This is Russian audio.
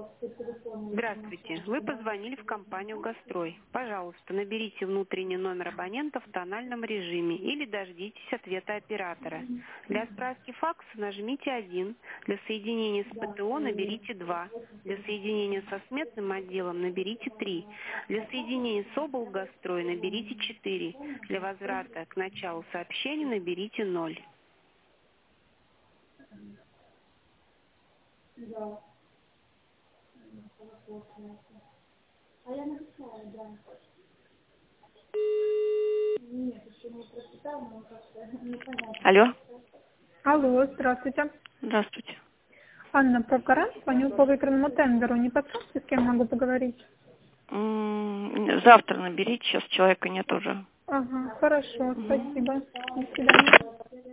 Здравствуйте. Вы позвонили в компанию «Гастрой». Пожалуйста, наберите внутренний номер абонента в тональном режиме или дождитесь ответа оператора. Для справки факса нажмите 1, для соединения с ПТО наберите 2, для соединения со сметным отделом наберите 3, для соединения с облгастрой наберите 4, для возврата к началу сообщения наберите 0. Алло. Алло, здравствуйте. Здравствуйте. Анна Прокорант, звоню по выигранному тендеру. Не подскажете, с кем могу поговорить? Завтра наберите, сейчас человека нет уже. Ага, хорошо, спасибо. До свидания.